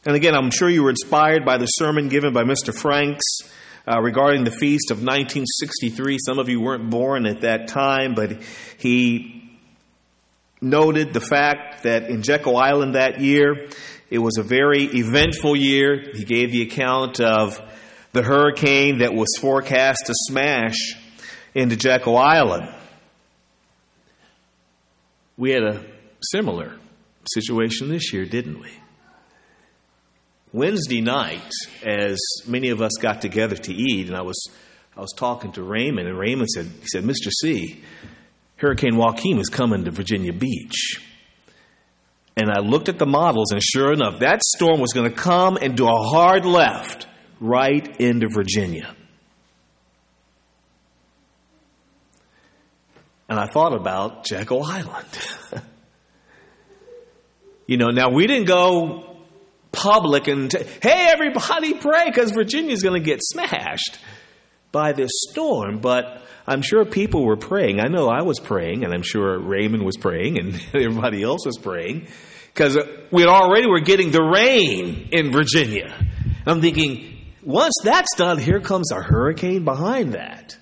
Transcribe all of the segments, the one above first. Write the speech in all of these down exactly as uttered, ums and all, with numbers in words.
And again, I'm sure you were inspired by the sermon given by Mister Franks uh, regarding the feast of nineteen sixty-three. Some of you weren't born at that time, but he noted the fact that in Jekyll Island that year, it was a very eventful year. He gave the account of the hurricane that was forecast to smash into Jekyll Island. We had a similar situation this year, didn't we? Wednesday night, as many of us got together to eat, and I was I was talking to Raymond, and Raymond said, he said, Mister C, Hurricane Joaquin is coming to Virginia Beach. And I looked at the models, and sure enough, that storm was going to come and do a hard left right into Virginia. And I thought about Jekyll Island. You know, now we didn't go public and, t- hey, everybody pray because Virginia's going to get smashed by this storm. But I'm sure people were praying. I know I was praying, and I'm sure Raymond was praying, and everybody else was praying, because we already were getting the rain in Virginia. I'm thinking, once that's done, here comes a hurricane behind that.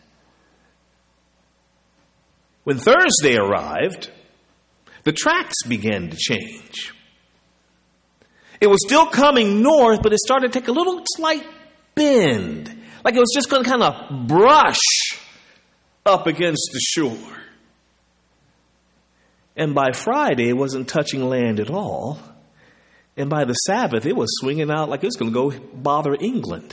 When Thursday arrived, the tracks began to change. It was still coming north, but it started to take a little slight bend, like it was just going to kind of brush up against the shore. And by Friday, it wasn't touching land at all. And by the Sabbath, it was swinging out like it was going to go bother England.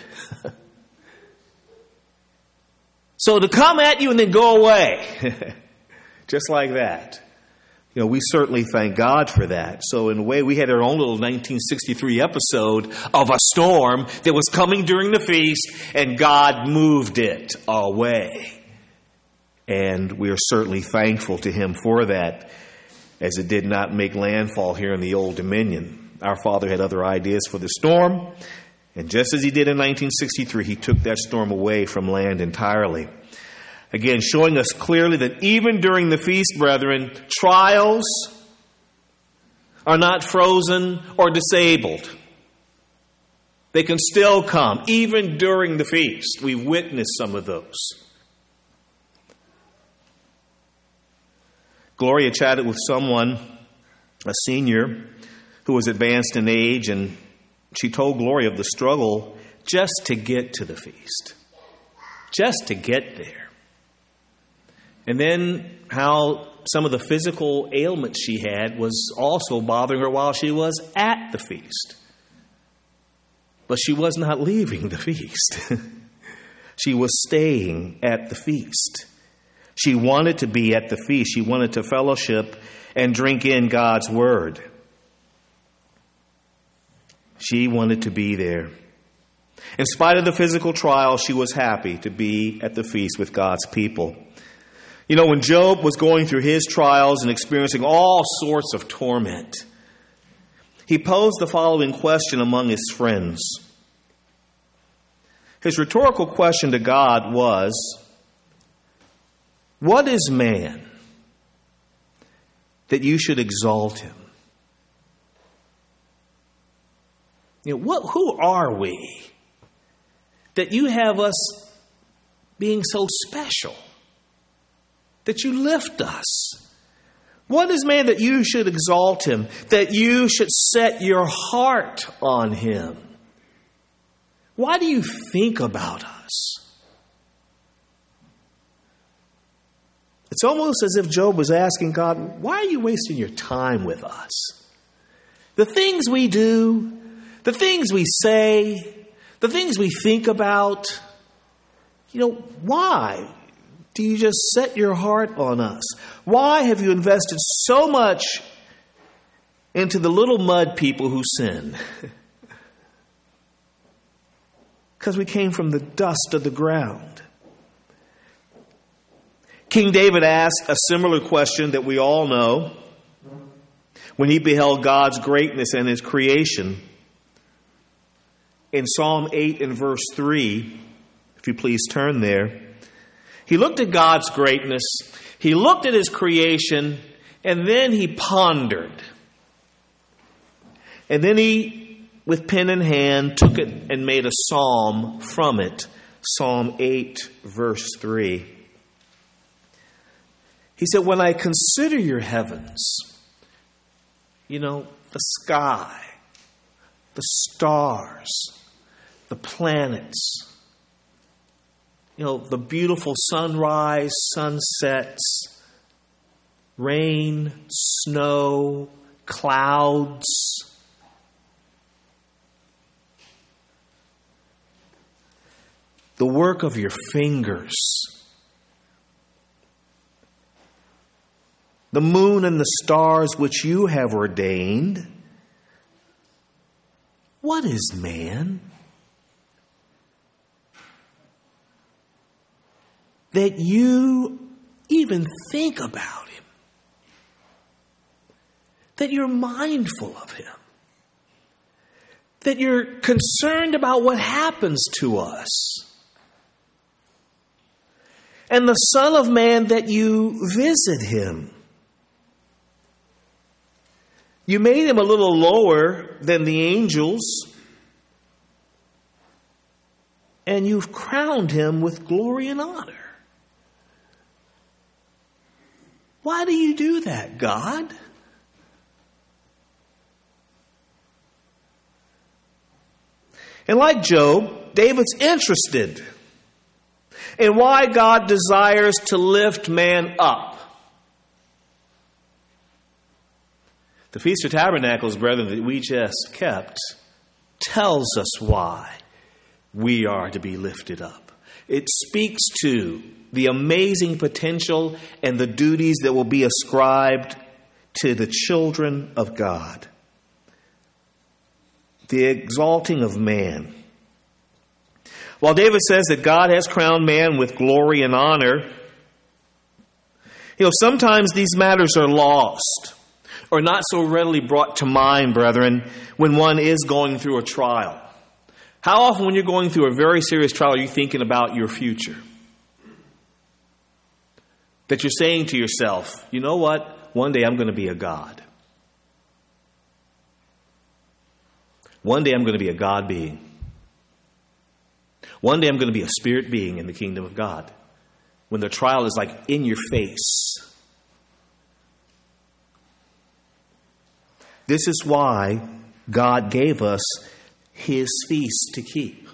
So to come at you and then go away, just like that. You know, we certainly thank God for that. So in a way, we had our own little nineteen sixty-three episode of a storm that was coming during the feast, and God moved it away. And we are certainly thankful to Him for that, as it did not make landfall here in the Old Dominion. Our Father had other ideas for the storm, and just as He did in nineteen sixty-three, He took that storm away from land entirely. Again, showing us clearly that even during the feast, brethren, trials are not frozen or disabled. They can still come, even during the feast. We've witnessed some of those. Gloria chatted with someone, a senior, who was advanced in age, and she told Gloria of the struggle just to get to the feast. Just to get there. And then how some of the physical ailments she had was also bothering her while she was at the feast. But she was not leaving the feast. She was staying at the feast. She wanted to be at the feast. She wanted to fellowship and drink in God's word. She wanted to be there. In spite of the physical trial, she was happy to be at the feast with God's people. You know, when Job was going through his trials and experiencing all sorts of torment, he posed the following question among his friends. His rhetorical question to God was, "What is man that you should exalt him?" You know, what, who are we that you have us being so special? That you lift us? What is man that you should exalt him? That you should set your heart on him? Why do you think about us? It's almost as if Job was asking God, why are you wasting your time with us? The things we do, the things we say, the things we think about, you know, why do you just set your heart on us? Why have you invested so much into the little mud people who sin? Because we came from the dust of the ground. King David asked a similar question that we all know when he beheld God's greatness and his creation. In Psalm eight and verse three, if you please turn there, he looked at God's greatness, he looked at his creation, and then he pondered. And then he with pen in hand, took it and made a psalm from it. Psalm eight, verse three. He said, when I consider your heavens, you know, the sky, the stars, the planets, you know, the beautiful sunrise, sunsets, rain, snow, clouds, the work of your fingers, the moon and the stars which you have ordained. What is man that you even think about him? That you're mindful of him? That you're concerned about what happens to us? And the Son of Man that you visit him? You made him a little lower than the angels, and you've crowned him with glory and honor. Why do you do that, God? And like Job, David's interested in why God desires to lift man up. The Feast of Tabernacles, brethren, that we just kept tells us why we are to be lifted up. It speaks to the amazing potential and the duties that will be ascribed to the children of God. The exalting of man. While David says that God has crowned man with glory and honor, you know, sometimes these matters are lost or not so readily brought to mind, brethren, when one is going through a trial. How often when you're going through a very serious trial are you thinking about your future? That you're saying to yourself, you know what? One day I'm going to be a God. One day I'm going to be a God being. One day I'm going to be a spirit being in the kingdom of God. When the trial is like in your face. This is why God gave us his feast to keep.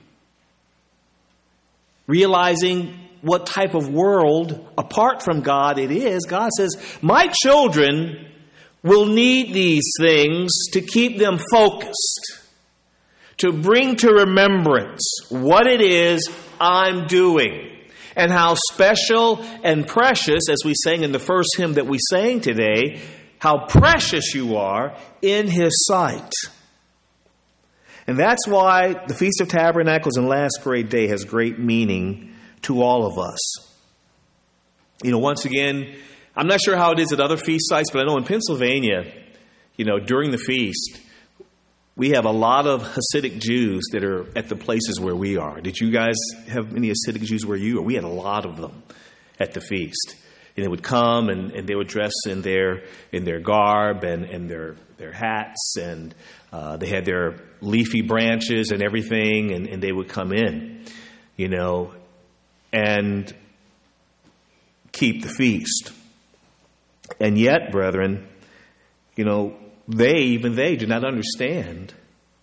Realizing what type of world, apart from God, it is, God says, my children will need these things to keep them focused, to bring to remembrance what it is I'm doing, and how special and precious, as we sang in the first hymn that we sang today, how precious you are in his sight. And that's why the Feast of Tabernacles and Last Great Day has great meaning to all of us. You know, once again, I'm not sure how it is at other feast sites, but I know in Pennsylvania, you know, during the feast, we have a lot of Hasidic Jews that are at the places where we are. Did you guys have any Hasidic Jews where you are? We had a lot of them at the feast. And they would come and, and they would dress in their in their garb and, and their their hats, and uh, they had their leafy branches and everything, and, and they would come in, you know, and keep the feast. And yet, brethren, you know, they, even they, do not understand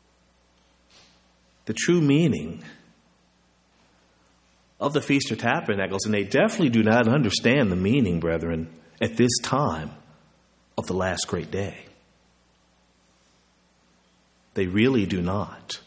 the true meaning of the Feast of Tabernacles, and they definitely do not understand the meaning, brethren, at this time of the last great day. They really do not.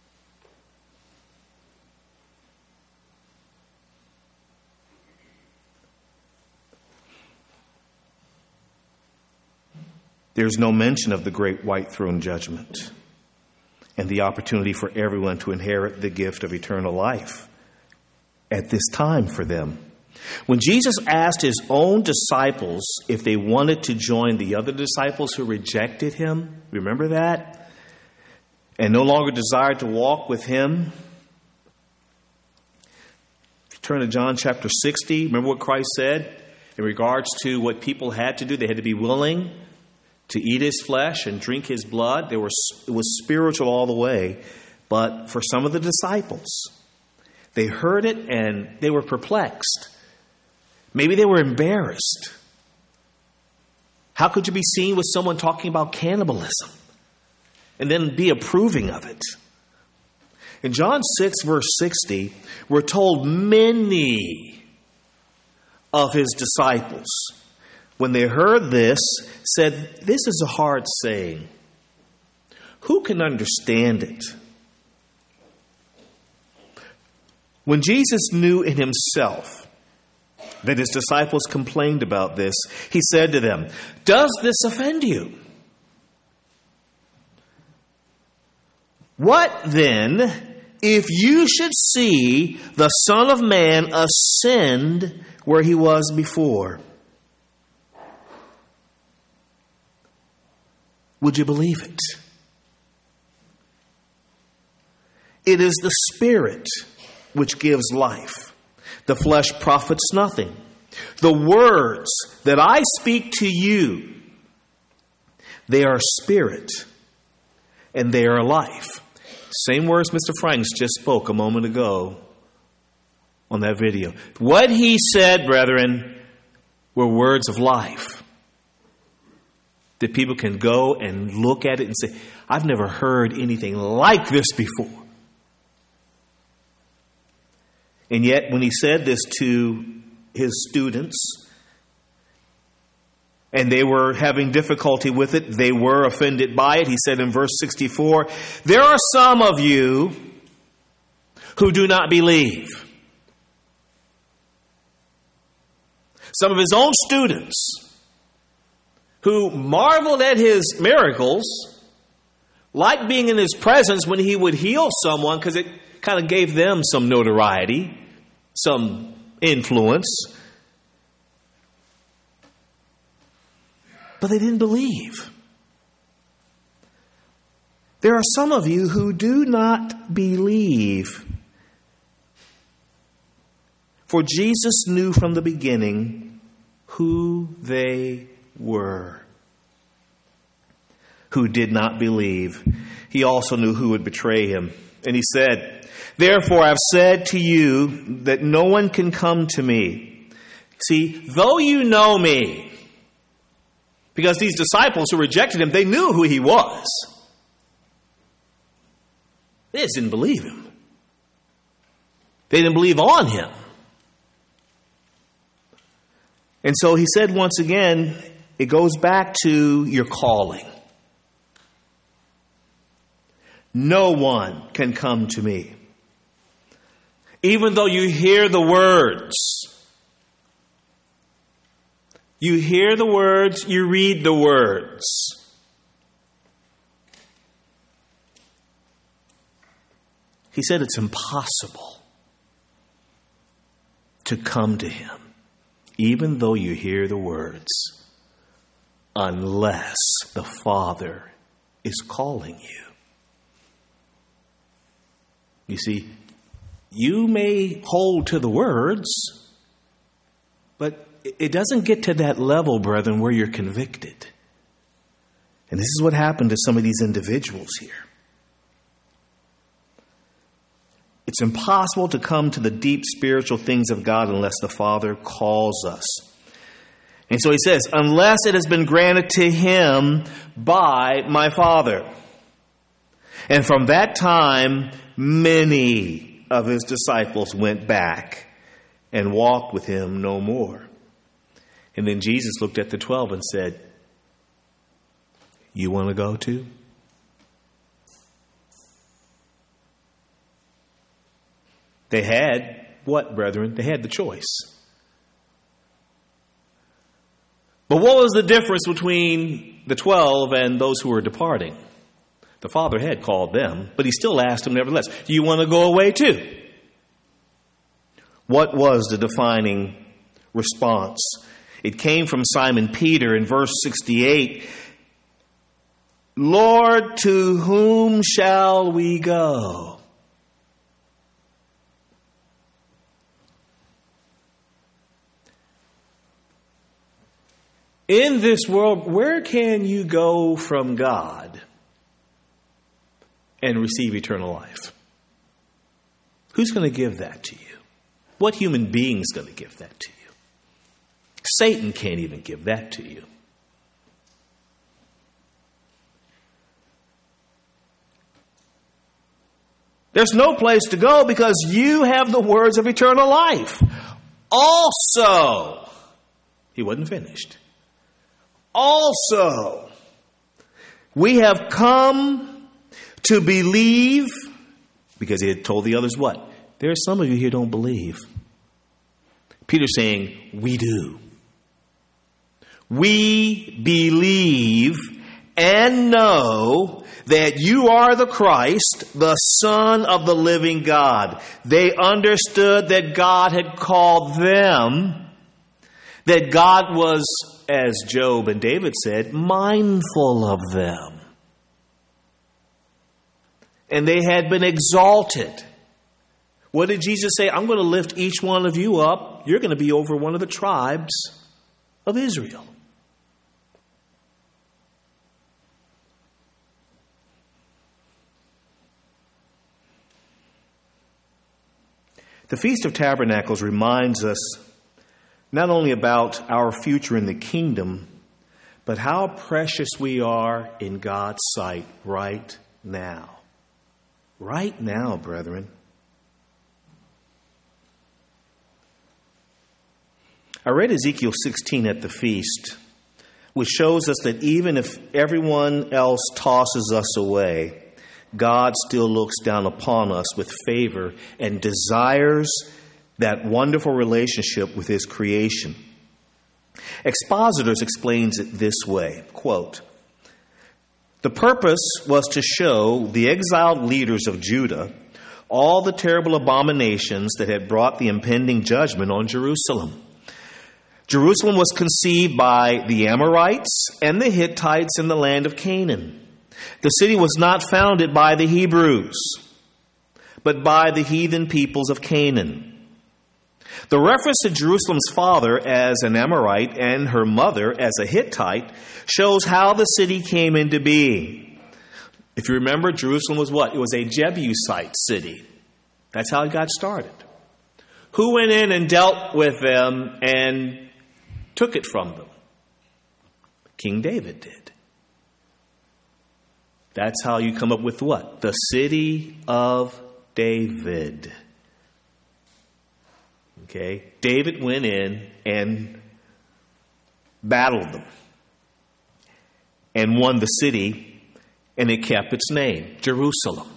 There's no mention of the great white throne judgment and the opportunity for everyone to inherit the gift of eternal life at this time for them. When Jesus asked his own disciples if they wanted to join the other disciples who rejected him, remember that? And no longer desired to walk with him. If you turn to John chapter sixty, remember what Christ said in regards to what people had to do? They had to be willing to eat his flesh and drink his blood. They were, it was spiritual all the way. But for some of the disciples, they heard it and they were perplexed. Maybe they were embarrassed. How could you be seen with someone talking about cannibalism and then be approving of it? In John six, verse sixty, we're told many of his disciples, when they heard this, said, "This is a hard saying. Who can understand it?" When Jesus knew in himself that his disciples complained about this, he said to them, "Does this offend you? What then if you should see the Son of Man ascend where he was before? Would you believe it? It is the Spirit which gives life. The flesh profits nothing. The words that I speak to you, they are spirit and they are life." Same words Mister Franks just spoke a moment ago on that video. What he said, brethren, were words of life that people can go and look at it and say, "I've never heard anything like this before." And yet, when he said this to his students, and they were having difficulty with it, they were offended by it, he said in verse sixty-four, "There are some of you who do not believe." Some of his own students who marveled at his miracles, liked being in his presence when he would heal someone because it kind of gave them some notoriety, some influence. But they didn't believe. There are some of you who do not believe. For Jesus knew from the beginning who they were who did not believe. He also knew who would betray him. And he said, "Therefore I've said to you that no one can come to me." See, though you know me, because these disciples who rejected him, they knew who he was. They just didn't believe him. They didn't believe on him. And so he said once again, it goes back to your calling. No one can come to me. Even though you hear the words, you hear the words, you read the words. He said it's impossible to come to him, even though you hear the words, unless the Father is calling you. You see, you may hold to the words, but it doesn't get to that level, brethren, where you're convicted. And this is what happened to some of these individuals here. It's impossible to come to the deep spiritual things of God unless the Father calls us. And so he says, unless it has been granted to him by my Father. And from that time, many of his disciples went back and walked with him no more. And then Jesus looked at the twelve and said, "You want to go too?" They had what, brethren? They had the choice. But what was the difference between the twelve and those who were departing? The Father had called them, but he still asked them nevertheless, "Do you want to go away too?" What was the defining response? It came from Simon Peter in verse sixty-eight. "Lord, to whom shall we go?" In this world, where can you go from God and receive eternal life? Who's going to give that to you? What human being is going to give that to you? Satan can't even give that to you. There's no place to go because you have the words of eternal life. Also, he wasn't finished. Also, we have come to believe, because he had told the others what? There are some of you here who don't believe. Peter's saying, we do. We believe and know that you are the Christ, the Son of the living God. They understood that God had called them, that God was, as Job and David said, mindful of them. And they had been exalted. What did Jesus say? I'm going to lift each one of you up. You're going to be over one of the tribes of Israel. The Feast of Tabernacles reminds us not only about our future in the kingdom, but how precious we are in God's sight right now. Right now, brethren. I read Ezekiel sixteen at the feast, which shows us that even if everyone else tosses us away, God still looks down upon us with favor and desires that wonderful relationship with his creation. Expositors explains it this way, quote, "The purpose was to show the exiled leaders of Judah all the terrible abominations that had brought the impending judgment on Jerusalem. Jerusalem was conceived by the Amorites and the Hittites in the land of Canaan. The city was not founded by the Hebrews, but by the heathen peoples of Canaan. The reference to Jerusalem's father as an Amorite and her mother as a Hittite shows how the city came into being. If you remember, Jerusalem was what? It was a Jebusite city. That's how it got started. Who went in and dealt with them and took it from them? King David did. That's how you come up with what? The city of David. Okay? David went in and battled them and won the city, and it kept its name, Jerusalem.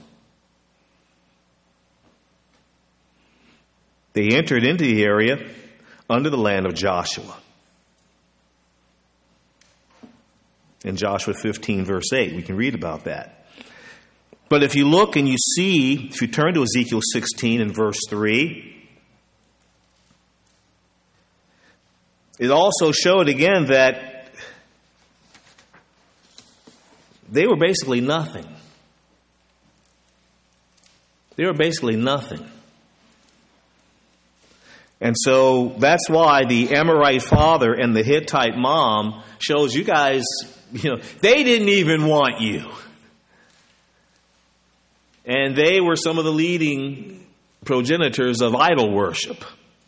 They entered into the area under the land of Joshua. In Joshua fifteen, verse eight, we can read about that. But if you look and you see, if you turn to Ezekiel sixteen and verse three, it also showed again that they were basically nothing. They were basically nothing. And so that's why the Amorite father and the Hittite mom shows you guys, you know, they didn't even want you. And they were some of the leading progenitors of idol worship.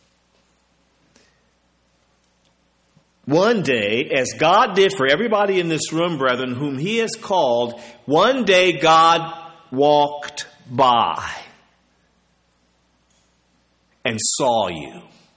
One day, as God did for everybody in this room, brethren, whom he has called, one day God walked by and saw you.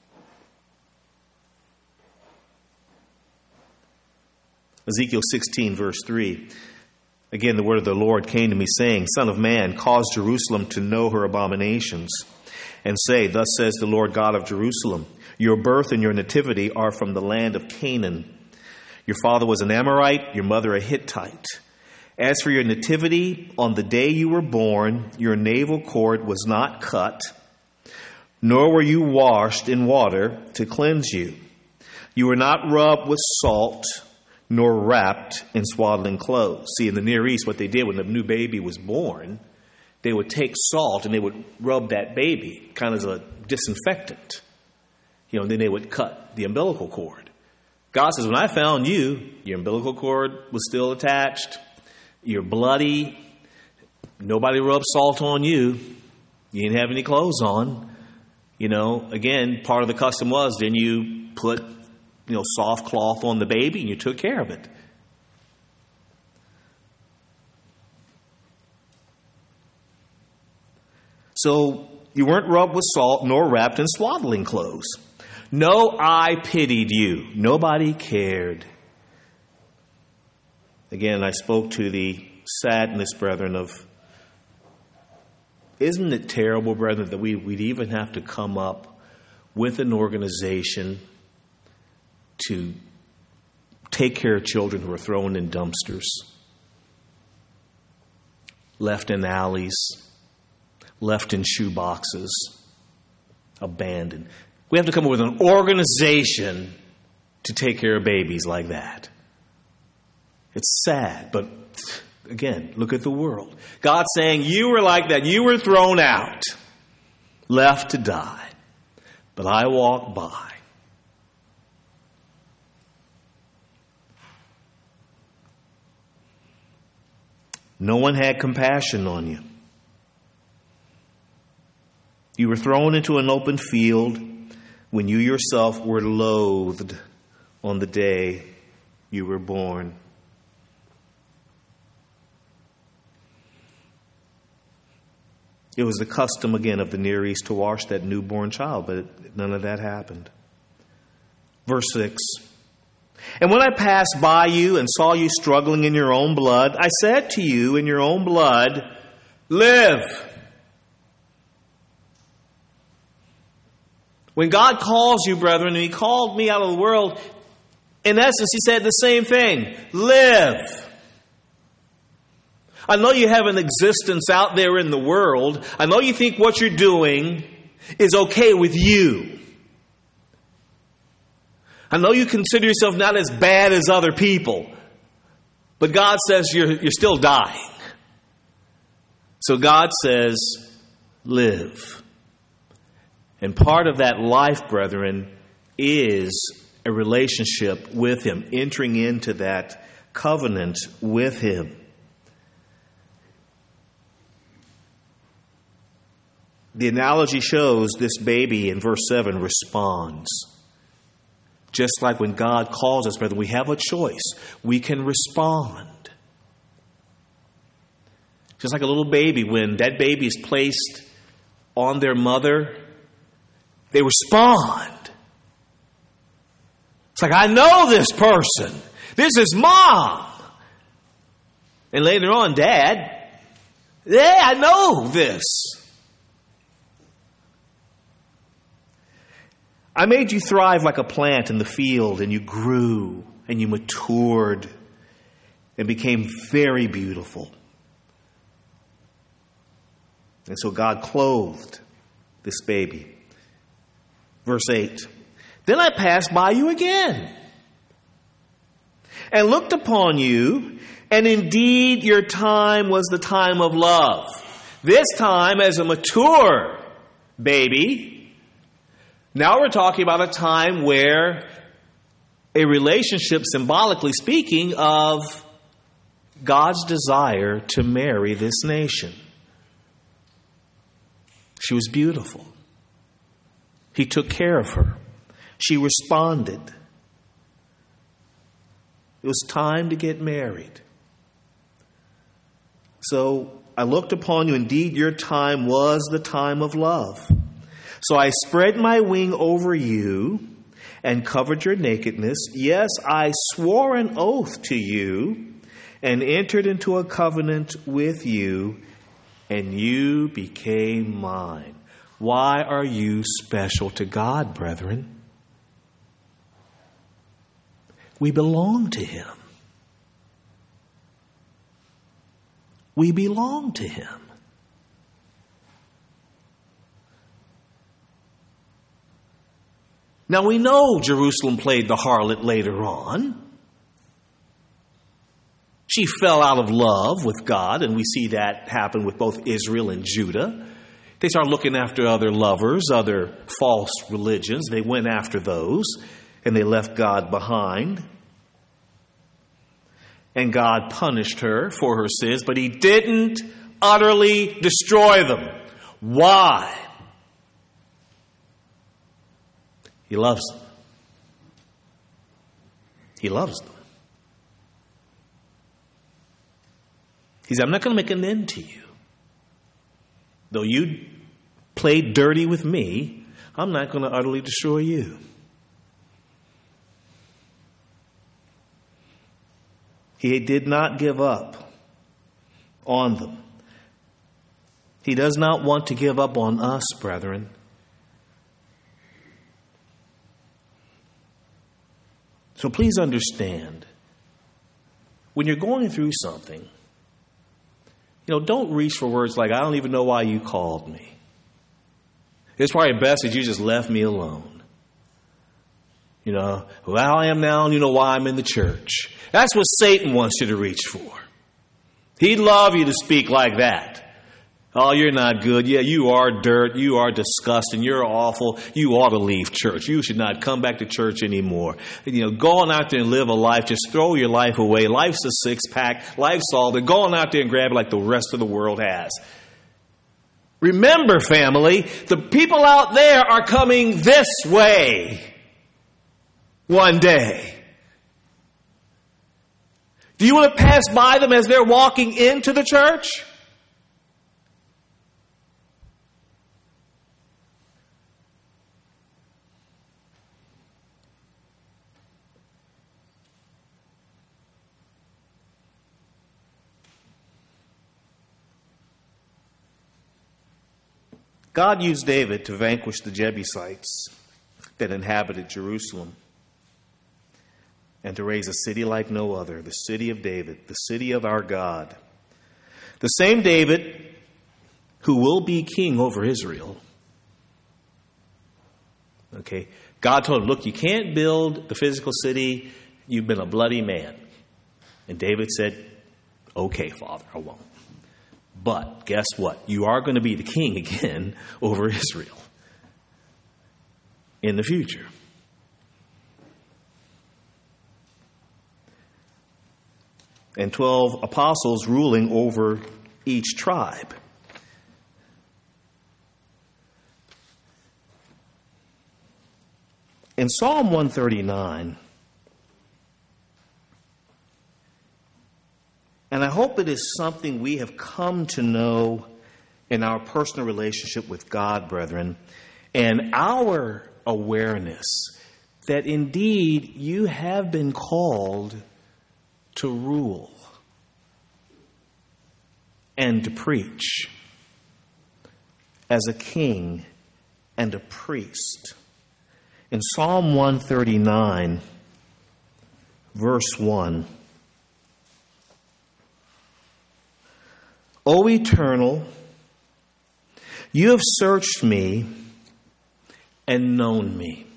Ezekiel sixteen, verse three. Again, the word of the Lord came to me, saying, Son of man, cause Jerusalem to know her abominations, and say, Thus says the Lord God of Jerusalem, Your birth and your nativity are from the land of Canaan. Your father was an Amorite, your mother a Hittite. As for your nativity, on the day you were born, your navel cord was not cut, nor were you washed in water to cleanse you. You were not rubbed with salt, nor wrapped in swaddling clothes. See, in the Near East, what they did when the new baby was born, they would take salt and they would rub that baby, kind of as a disinfectant. You know, and then they would cut the umbilical cord, God says, when I found you, your umbilical cord was still attached. You're bloody. Nobody rubbed salt on you. You didn't have any clothes on. You know, again, part of the custom was then you put, you know, soft cloth on the baby and you took care of it. So you weren't rubbed with salt nor wrapped in swaddling clothes. No eye pitied you. Nobody cared. Again, I spoke to the sadness, brethren, of, isn't it terrible, brethren, that we, we'd even have to come up with an organization to take care of children who are thrown in dumpsters, left in alleys, left in shoe boxes, abandoned. We have to come up with an organization to take care of babies like that. It's sad, but again, look at the world. God's saying, you were like that. You were thrown out, left to die. But I walked by. No one had compassion on you. You were thrown into an open field when you yourself were loathed on the day you were born. It was the custom, again, of the Near East to wash that newborn child, but none of that happened. Verse six. And when I passed by you and saw you struggling in your own blood, I said to you in your own blood, live. When God calls you, brethren, and He called me out of the world, in essence, He said the same thing. Live. I know you have an existence out there in the world. I know you think what you're doing is okay with you. I know you consider yourself not as bad as other people. But God says you're, you're still dying. So God says, live. And part of that life, brethren, is a relationship with Him, entering into that covenant with Him. The analogy shows this baby in verse seven responds. Just like when God calls us, brethren, we have a choice. We can respond. Just like a little baby, when that baby is placed on their mother, they respond. It's like, I know this person. This is Mom. And later on, Dad, yeah, I know this. I made you thrive like a plant in the field, and you grew, and you matured, and became very beautiful. And so God clothed this baby. Verse eight. Then I passed by you again, and looked upon you, and indeed your time was the time of love. This time as a mature baby. Now we're talking about a time where a relationship, symbolically speaking, of God's desire to marry this nation. She was beautiful. He took care of her. She responded. It was time to get married. So I looked upon you. Indeed, your time was the time of love. So I spread my wing over you and covered your nakedness. Yes, I swore an oath to you and entered into a covenant with you, and you became mine. Why are you special to God, brethren? We belong to Him. We belong to Him. Now we know Jerusalem played the harlot later on. She fell out of love with God, and we see that happen with both Israel and Judah. They started looking after other lovers, other false religions. They went after those. and they left God behind. And God punished her for her sins, but he didn't utterly destroy them. Why? He loves them. He loves them. He said, I'm not going to make an end to you. Though you played dirty with me, I'm not going to utterly destroy you. He did not give up on them. He does not want to give up on us, brethren. So please understand, when you're going through something, you know, don't reach for words like, I don't even know why you called me. It's probably best that you just left me alone. You know, well, I am now, you know why I'm in the church. That's what Satan wants you to reach for. He'd love you to speak like that. Oh, you're not good. Yeah, you are dirt. You are disgusting. You're awful. You ought to leave church. You should not come back to church anymore. You know, go on out there and live a life. Just throw your life away. Life's a six-pack. Life's all there. Go on out there and grab it like the rest of the world has. Remember, family, the people out there are coming this way one day. Do you want to pass by them as they're walking into the church? God used David to vanquish the Jebusites that inhabited Jerusalem and to raise a city like no other, the city of David, the city of our God. The same David who will be king over Israel. Okay, God told him, look, you can't build the physical city. You've been a bloody man. And David said, okay, Father, I won't. But guess what? You are going to be the king again over Israel in the future. And twelve apostles ruling over each tribe. In Psalm one thirty-nine, and I hope it is something we have come to know in our personal relationship with God, brethren, and our awareness that indeed you have been called to rule and to preach as a king and a priest. In Psalm one thirty-nine, verse one, O Eternal, you have searched me and known me.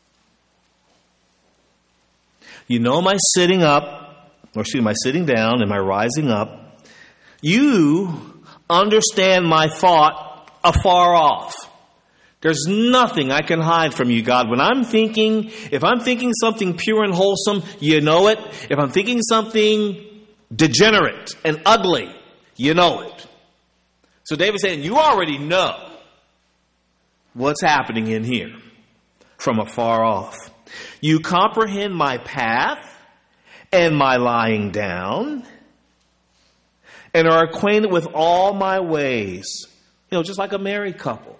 You know my sitting up, or excuse me, my sitting down and my rising up. You understand my thought afar off. There's nothing I can hide from you, God. When I'm thinking, if I'm thinking something pure and wholesome, you know it. If I'm thinking something degenerate and ugly, you know it. So David's saying, you already know what's happening in here from afar off. You comprehend my path and my lying down and are acquainted with all my ways. You know, just like a married couple.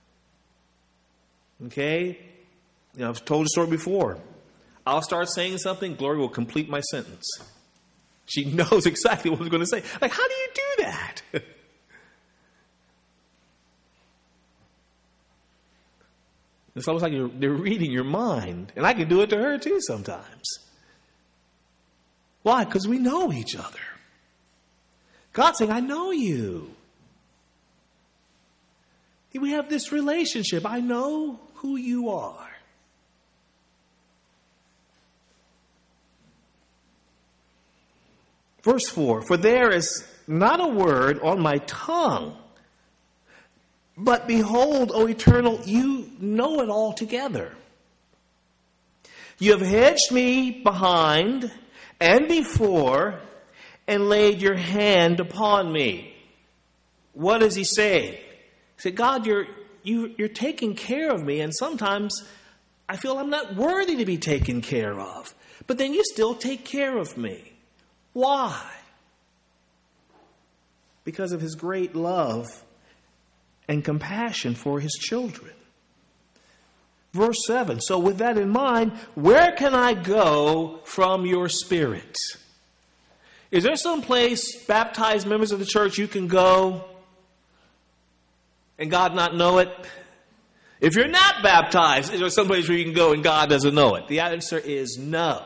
Okay? You know, I've told the story before. I'll start saying something, Glory will complete my sentence. She knows exactly what I'm going to say. Like, how do you do that? It's almost like you're, they're reading your mind. And I can do it to her too sometimes. Why? Because we know each other. God's saying, I know you. We have this relationship. I know who you are. Verse four, for there is not a word on my tongue, but behold, O Eternal, you know it all together. You have hedged me behind and before and laid your hand upon me. What is he saying? He said, God, you're, you, you're taking care of me, and sometimes I feel I'm not worthy to be taken care of. But then you still take care of me. Why? Because of his great love and compassion for his children. Verse seven, so with that in mind, where can I go from your Spirit? Is there some place, baptized members of the church, you can go and God not know it? If you're not baptized, is there some place where you can go and God doesn't know it? The answer is no.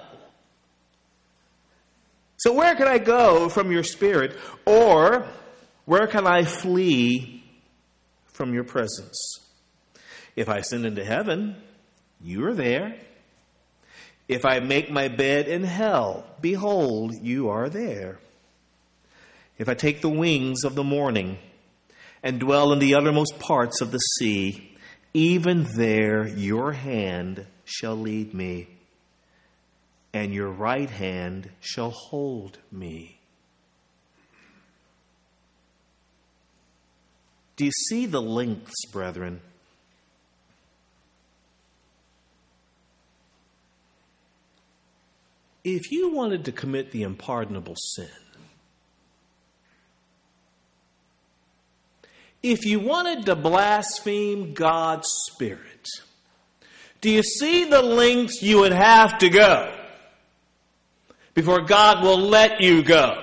So where can I go from your Spirit? Or where can I flee from your presence? If I ascend into heaven, you are there. If I make my bed in hell, behold, you are there. If I take the wings of the morning and dwell in the uttermost parts of the sea, even there your hand shall lead me, and your right hand shall hold me. Do you see the lengths, brethren? If you wanted to commit the unpardonable sin, if you wanted to blaspheme God's Spirit, do you see the lengths you would have to go before God will let you go?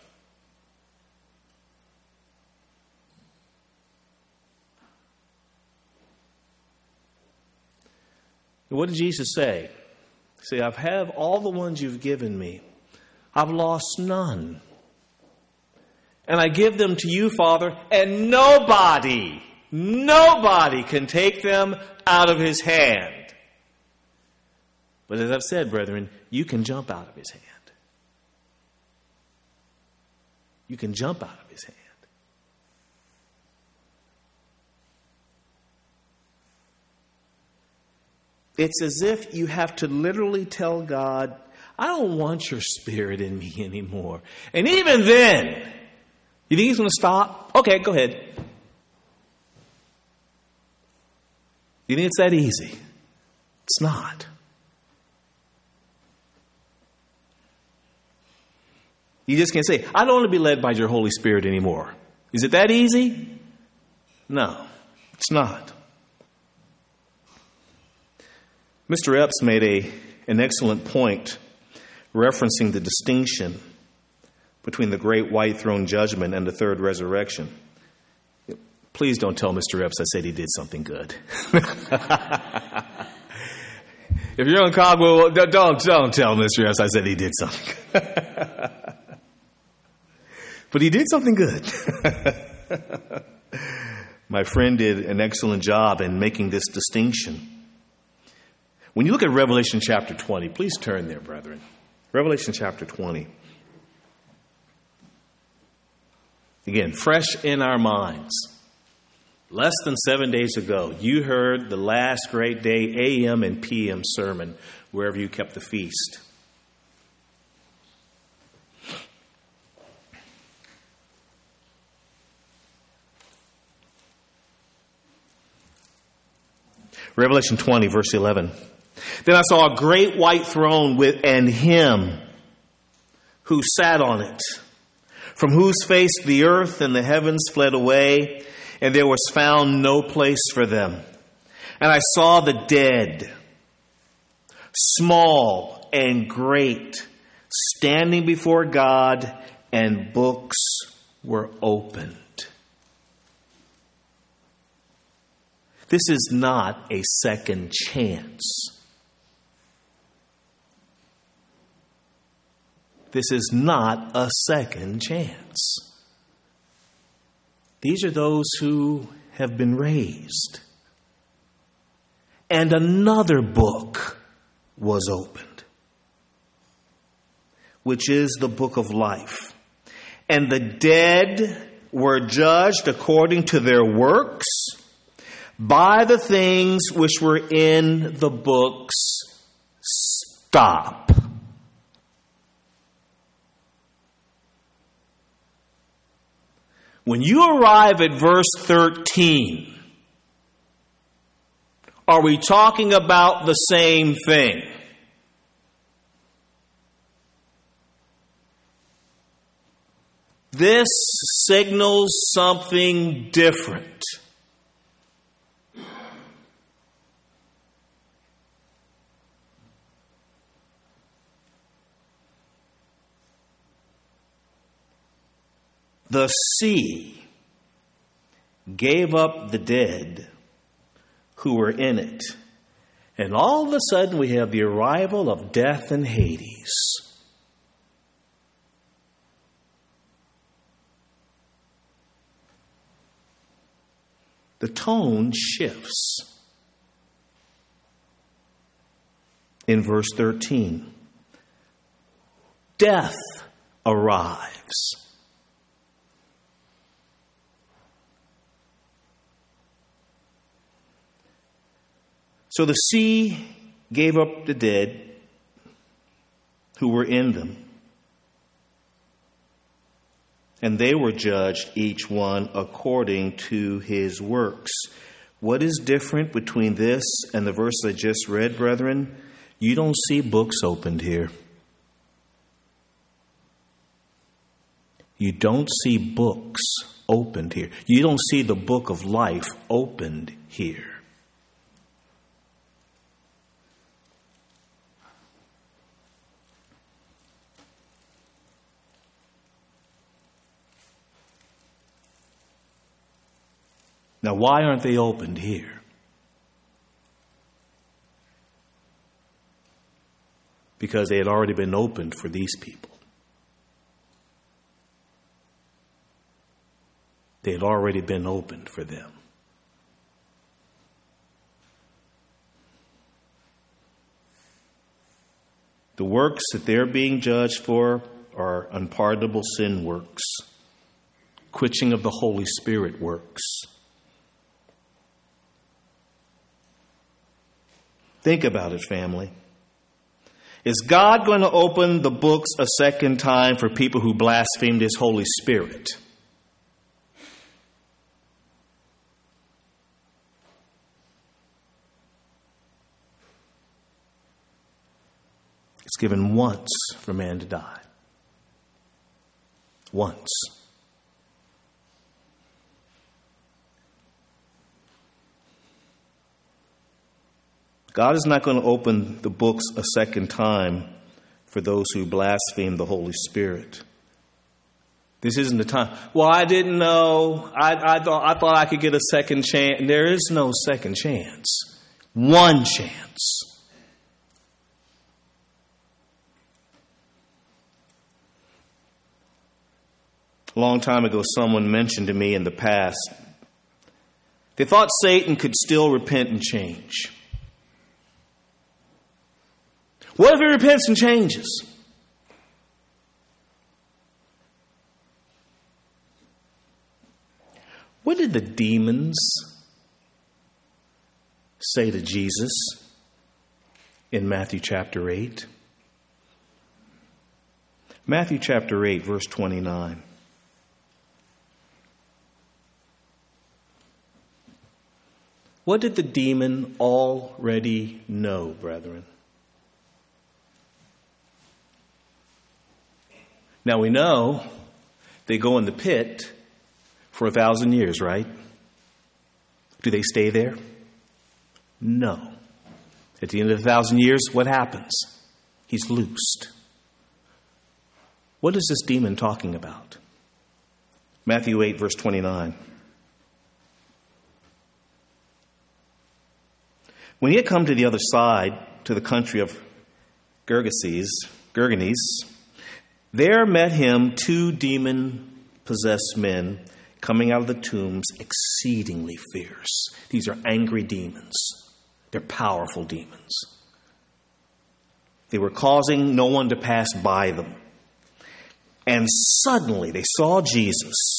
What did Jesus say? See, I've had all the ones you've given me. I've lost none. And I give them to you, Father, and nobody, nobody can take them out of his hand. But as I've said, brethren, you can jump out of his hand. You can jump out of his hand. It's as if you have to literally tell God, I don't want your Spirit in me anymore. And even then, you think he's going to stop? Okay, go ahead. You think it's that easy? It's not. You just can't say, I don't want to be led by your Holy Spirit anymore. Is it that easy? No, it's not. Mister Epps made a, an excellent point referencing the distinction between the great white throne judgment and the third resurrection. Please don't tell Mister Epps I said he did something good. If you're on Cogwell, don't, don't tell Mister Epps I said he did something good. But he did something good. My friend did an excellent job in making this distinction. When you look at Revelation chapter twenty, please turn there, brethren. Revelation chapter twenty. Again, fresh in our minds. Less than seven days ago, you heard the last great day A M and P M sermon wherever you kept the feast. Revelation twenty, verse eleven. Then I saw a great white throne with and him who sat on it, from whose face the earth and the heavens fled away, and there was found no place for them. And I saw the dead, small and great, standing before God, and books were opened. This is not a second chance. This is not a second chance. These are those who have been raised. And another book was opened, which is the book of life. And the dead were judged according to their works by the things which were in the books stop. When you arrive at verse thirteen, are we talking about the same thing? This signals something different. The sea gave up the dead who were in it. And all of a sudden we have the arrival of death and Hades. The tone shifts in verse thirteen. Death arrives. So the sea gave up the dead who were in them, and they were judged, each one according to his works. What is different between this and the verse I just read, brethren? You don't see books opened here. You don't see books opened here. You don't see the book of life opened here. Now, why aren't they opened here? Because they had already been opened for these people. They had already been opened for them. The works that they're being judged for are unpardonable sin works, quenching of the Holy Spirit works. Think about it, family. Is God going to open the books a second time for people who blasphemed His Holy Spirit? It's given once for man to die. Once. God is not going to open the books a second time for those who blaspheme the Holy Spirit. This isn't the time. Well, I didn't know. I, I thought I thought I could get a second chance. There is no second chance. One chance. A long time ago, someone mentioned to me in the past, they thought Satan could still repent and change. What if he repents and changes? What did the demons say to Jesus in Matthew chapter eight? Matthew chapter eight, verse twenty-nine. What did the demon already know, brethren? Now we know they go in the pit for a thousand years, right? Do they stay there? No. At the end of a thousand years, what happens? He's loosed. What is this demon talking about? Matthew eight, verse twenty-nine. When he had come to the other side, to the country of Gergeses, Gergenes, there met him two demon-possessed men coming out of the tombs, exceedingly fierce. These are angry demons. They're powerful demons. They were causing no one to pass by them. And suddenly they saw Jesus.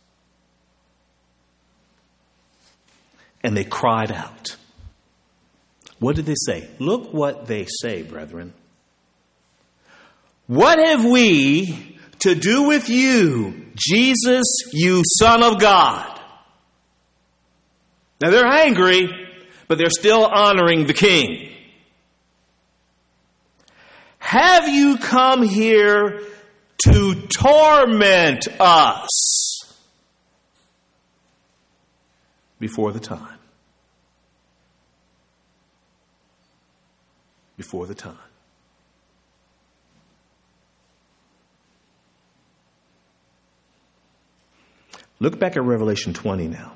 And they cried out. What did they say? Look what they say, brethren. What have we to do with you, Jesus, you Son of God? Now they're angry, but they're still honoring the King. Have you come here to torment us before the time? Before the time. Look back at Revelation twenty now.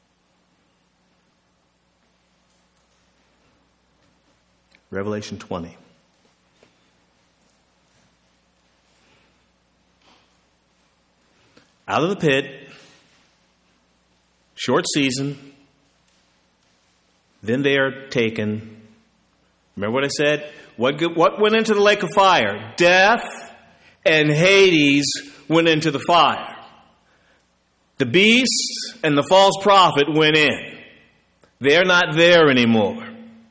Revelation twenty. Out of the pit, short season, then they are taken. Remember what I said? What, what went into the lake of fire? Death and Hades went into the fire. The beast and the false prophet went in. They're not there anymore.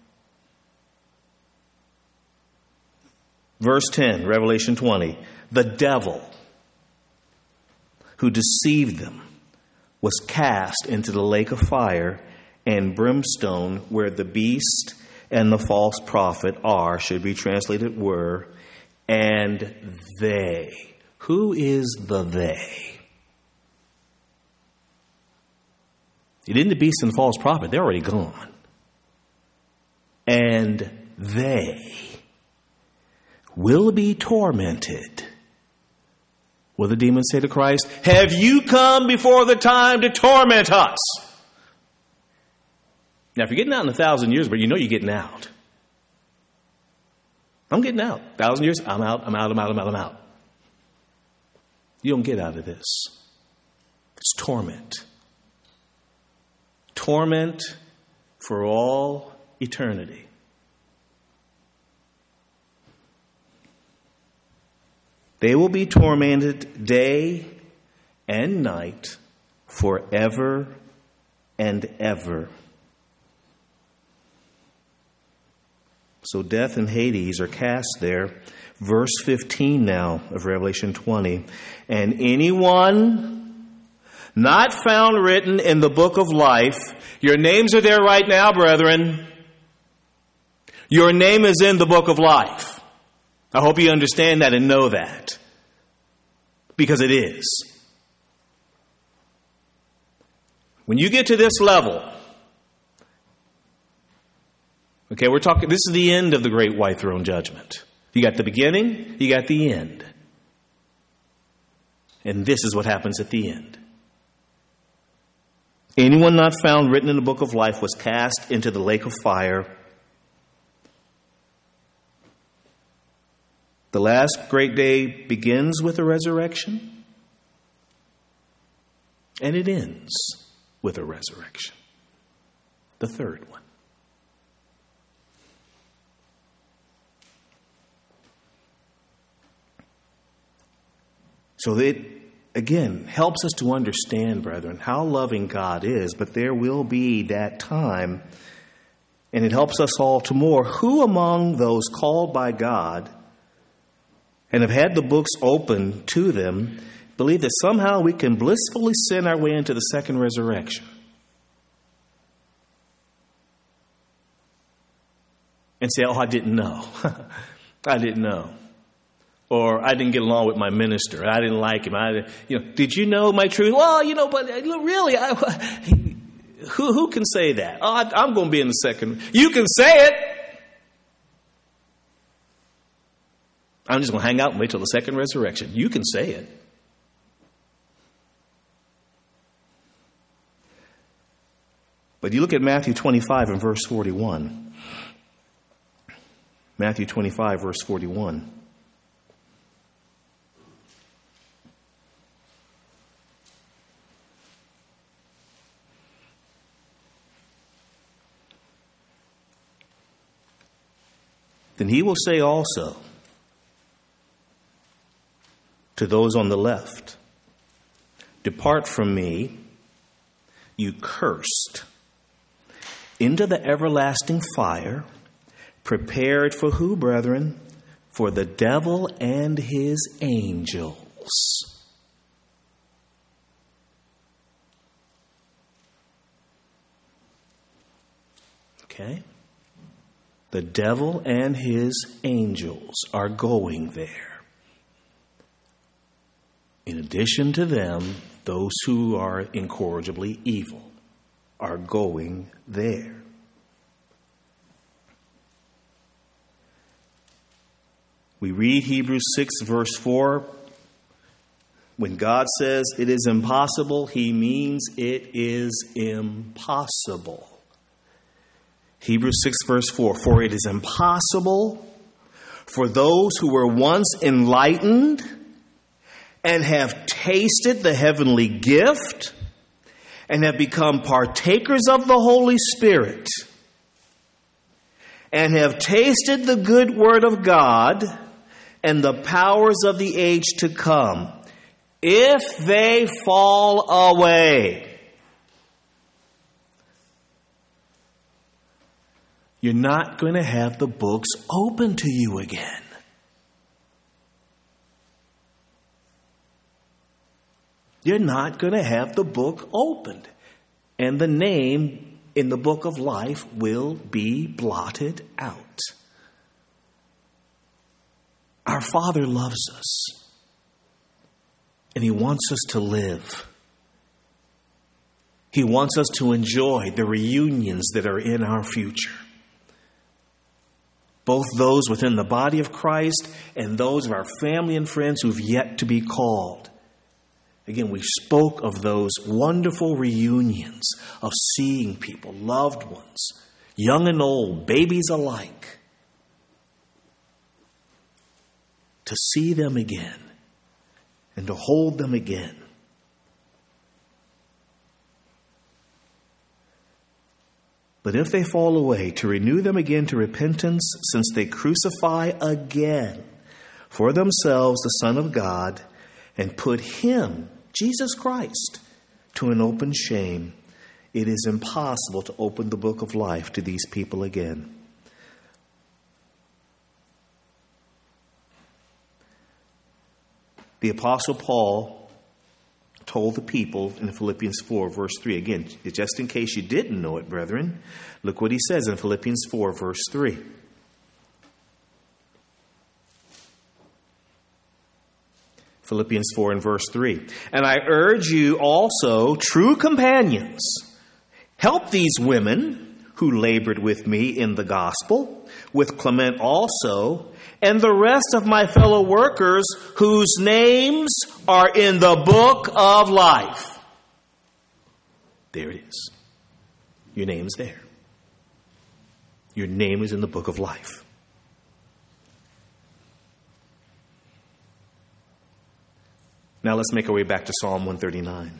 Verse ten, Revelation twenty. The devil who deceived them was cast into the lake of fire and brimstone, where the beast and the false prophet are, should be translated were, and they. Who is the they? It isn't the beast and the false prophet. They're already gone. And they will be tormented. Will the demons say to Christ, have you come before the time to torment us? Now, if you're getting out in a thousand years, but you know you're getting out. I'm getting out. A thousand years, I'm out, I'm out, I'm out, I'm out, I'm out. You don't get out of this. It's torment. Torment for all eternity. They will be tormented day and night forever and ever. So death and Hades are cast there. Verse fifteen now of Revelation twenty. And anyone not found written in the book of life, your names are there right now, brethren. Your name is in the book of life. I hope you understand that and know that. Because it is. When you get to this level, okay, we're talking, this is the end of the great white throne judgment. You got the beginning, you got the end. And this is what happens at the end. Anyone not found written in the book of life was cast into the lake of fire. The last great day begins with a resurrection, and it ends with a resurrection. The third one. So it, again, helps us to understand, brethren, how loving God is, but there will be that time, and it helps us all to more. Who among those called by God and have had the books open to them believe that somehow we can blissfully sin our way into the second resurrection? And say, oh, I didn't know. I didn't know. Or I didn't get along with my minister. I didn't like him. I, you know, did you know my truth? Well, you know, but really, I, who, who can say that? Oh, I, I'm going to be in the second. You can say it. I'm just going to hang out and wait till the second resurrection. You can say it. But you look at Matthew twenty-five and verse forty-one. Matthew twenty-five, verse forty-one. Then he will say also to those on the left, depart from me, you cursed, into the everlasting fire, prepared for who, brethren? For for the devil and his angels. Okay? The devil and his angels are going there. In addition to them, those who are incorrigibly evil are going there. We read Hebrews six, verse four. When God says it is impossible, he means it is impossible. Hebrews six, verse four. For it is impossible for those who were once enlightened and have tasted the heavenly gift and have become partakers of the Holy Spirit and have tasted the good word of God and the powers of the age to come, if they fall away, you're not going to have the books open to you again. You're not going to have the book opened. And the name in the book of life will be blotted out. Our Father loves us. And he wants us to live. He wants us to enjoy the reunions that are in our future. Both those within the body of Christ and those of our family and friends who've yet to be called. Again, we spoke of those wonderful reunions of seeing people, loved ones, young and old, babies alike. To see them again and to hold them again. But if they fall away, to renew them again to repentance, since they crucify again for themselves the Son of God and put him, Jesus Christ, to an open shame, it is impossible to open the book of life to these people again. The Apostle Paul told the people in Philippians four, verse three. Again, just in case you didn't know it, brethren, look what he says in Philippians four, verse three. Philippians four and verse three. And I urge you also, true companions, help these women who labored with me in the gospel, with Clement also, and the rest of my fellow workers whose names are in the book of life. There it is. Your name's there. Your name is in the book of life. Now let's make our way back to Psalm one thirty-nine.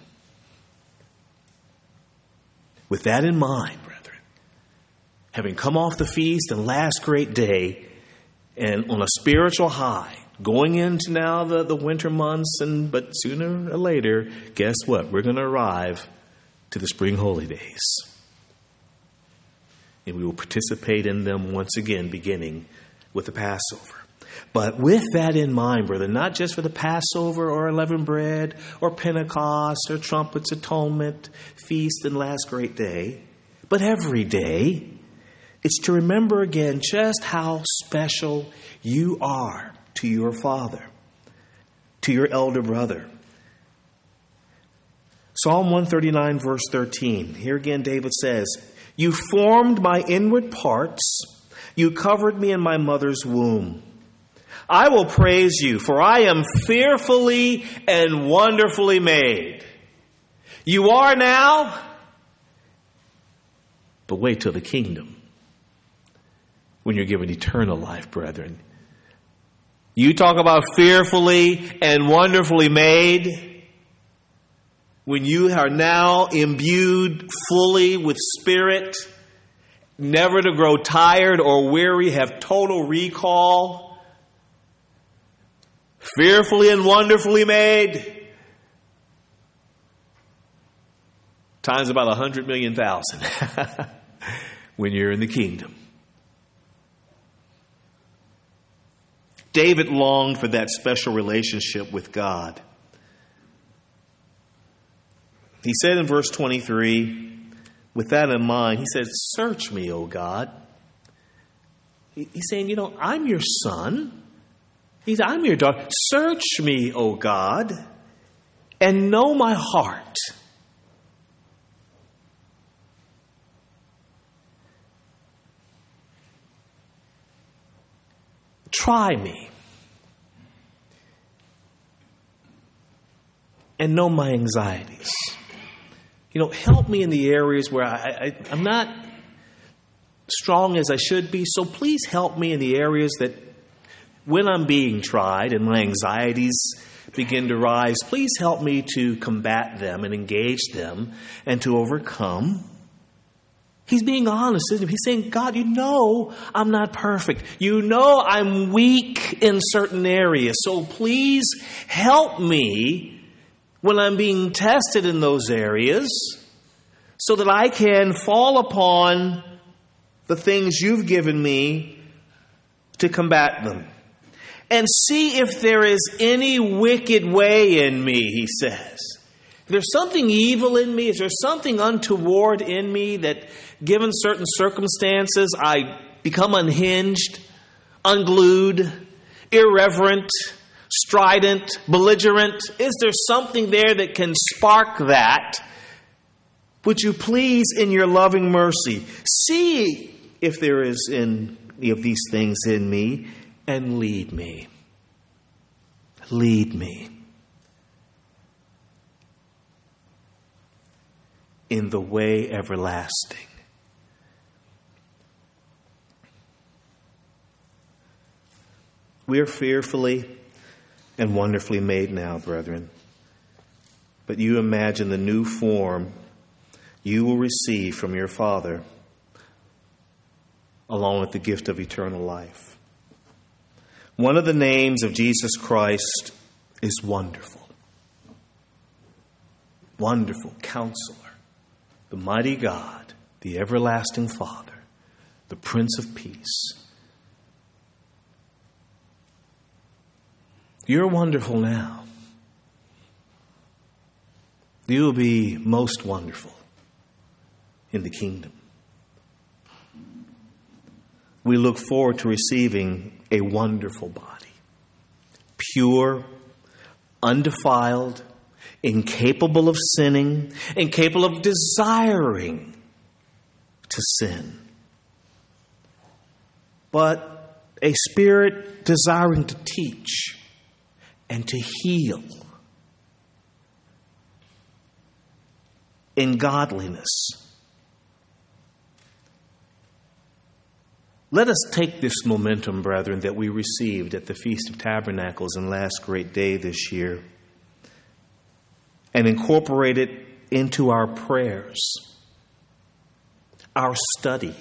With that in mind, brethren, having come off the feast and last great day, and on a spiritual high, going into now the, the winter months, and but sooner or later, guess what? We're going to arrive to the spring holy days. And we will participate in them once again, beginning with the Passover. But with that in mind, brother, not just for the Passover or unleavened bread or Pentecost or trumpets, atonement, feast, and last great day, but every day, it's to remember again just how special you are to your Father, to your elder brother. Psalm one thirty-nine, verse thirteen. Here again, David says, you formed my inward parts. You covered me in my mother's womb. I will praise you, for I am fearfully and wonderfully made. You are now, but wait till the kingdom. When you're given eternal life, brethren. You talk about fearfully and wonderfully made. When you are now imbued fully with Spirit, never to grow tired or weary, have total recall. Fearfully and wonderfully made. Times about a hundred million thousand when you're in the kingdom. David longed for that special relationship with God. He said in verse twenty-three, with that in mind, he said, "Search me, O God." He's saying, you know, I'm your son. He's, I'm your daughter. Search me, O God, and know my heart. Try me and know my anxieties. You know, help me in the areas where I, I, I'm not strong as I should be. So please help me in the areas that when I'm being tried and my anxieties begin to rise, please help me to combat them and engage them and to overcome. He's being honest, isn't he? He's saying, God, you know I'm not perfect. You know I'm weak in certain areas. So please help me when I'm being tested in those areas so that I can fall upon the things you've given me to combat them. And see if there is any wicked way in me, he says. If there's something evil in me, if there's something untoward in me that, given certain circumstances, I become unhinged, unglued, irreverent, strident, belligerent, is there something there that can spark that? Would you please, in your loving mercy, see if there is any of these things in me and lead me. Lead me in the way everlasting. We are fearfully and wonderfully made now, brethren. But you imagine the new form you will receive from your Father, along with the gift of eternal life. One of the names of Jesus Christ is Wonderful. Wonderful Counselor, the mighty God, the everlasting Father, the Prince of Peace. You're wonderful now. You will be most wonderful in the kingdom. We look forward to receiving a wonderful body, pure, undefiled, incapable of sinning, incapable of desiring to sin, but a spirit desiring to teach and to heal in godliness. Let us take this momentum, brethren, that we received at the Feast of Tabernacles and last great day this year and incorporate it into our prayers, our study,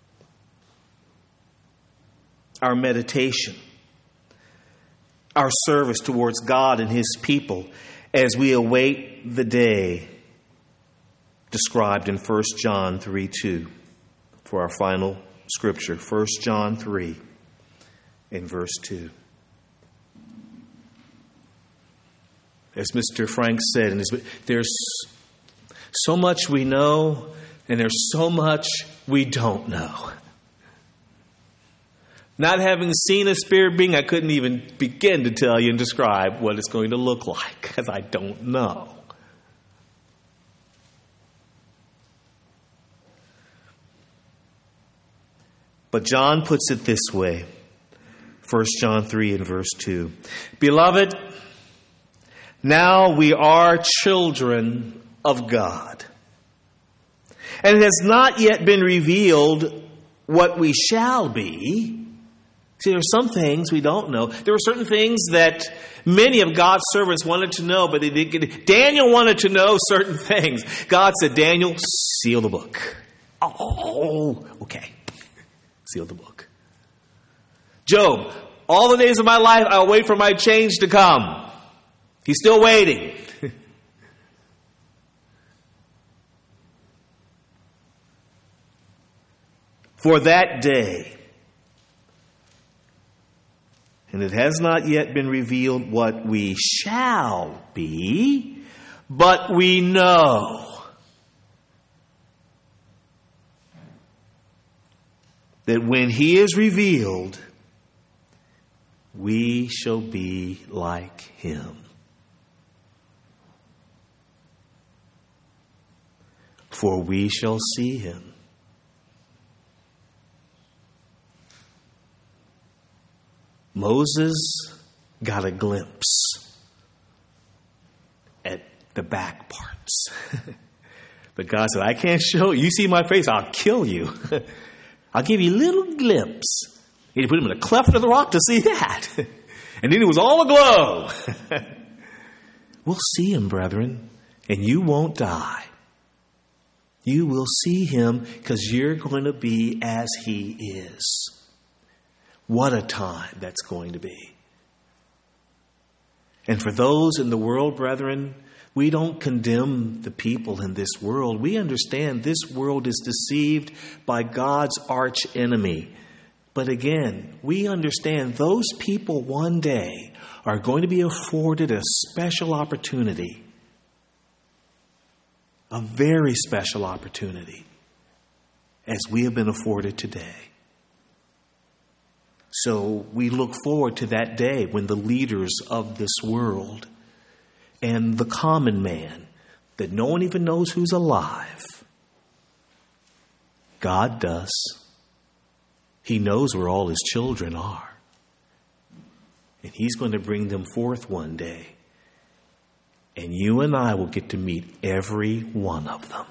our meditation, our service towards God and His people as we await the day described in First John three two for our final scripture. First John three in verse two. As Mister Frank said, in his, there's so much we know and there's so much we don't know. Not having seen a spirit being, I couldn't even begin to tell you and describe what it's going to look like because I don't know. But John puts it this way, First John three and verse two. Beloved, now we are children of God. And it has not yet been revealed what we shall be. See, there are some things we don't know. There were certain things that many of God's servants wanted to know, but they didn't get it. Daniel wanted to know certain things. God said, Daniel, seal the book. Oh, okay. Seal the book. Job, all the days of my life, I'll wait for my change to come. He's still waiting. For that day, in And it has not yet been revealed what we shall be, but we know that when he is revealed, we shall be like him. For we shall see him. Moses got a glimpse at the back parts. But God said, I can't show you. You see my face, I'll kill you. I'll give you a little glimpse. He put him in a cleft of the rock to see that. And then it was all aglow. We'll see him, brethren, and you won't die. You will see him because you're going to be as he is. What a time that's going to be. And for those in the world, brethren, we don't condemn the people in this world. We understand this world is deceived by God's arch enemy. But again, we understand those people one day are going to be afforded a special opportunity. A very special opportunity, as we have been afforded today. So we look forward to that day when the leaders of this world and the common man that no one even knows who's alive, God does. He knows where all his children are. And he's going to bring them forth one day. And you and I will get to meet every one of them.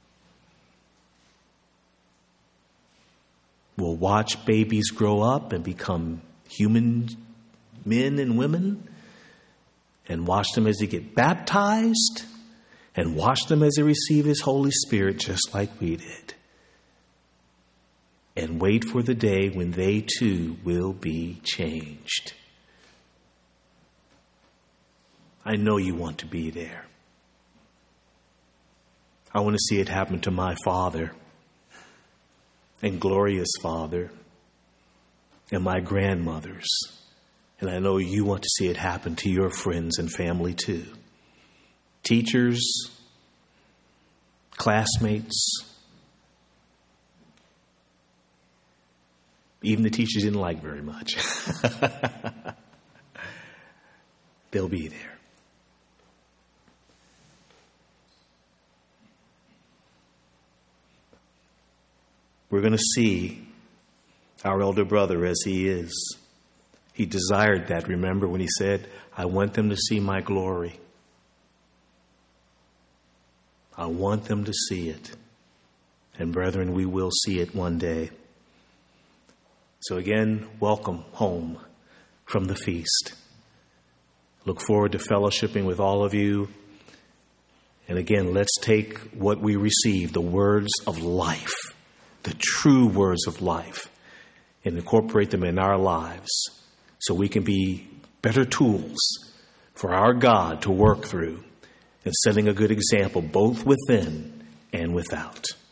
We'll watch babies grow up and become human men and women, and watch them as they get baptized, and watch them as they receive his Holy Spirit just like we did. And wait for the day when they too will be changed. I know you want to be there. I want to see it happen to my father and Gloria's father and my grandmothers. And I know you want to see it happen to your friends and family too. Teachers, classmates, even the teachers didn't like very much. They'll be there. We're going to see our elder brother as he is. He desired that, remember, when he said, I want them to see my glory. I want them to see it. And brethren, we will see it one day. So again, welcome home from the feast. Look forward to fellowshipping with all of you. And again, let's take what we receive, the words of life, the true words of life, and incorporate them in our lives so we can be better tools for our God to work through and setting a good example both within and without.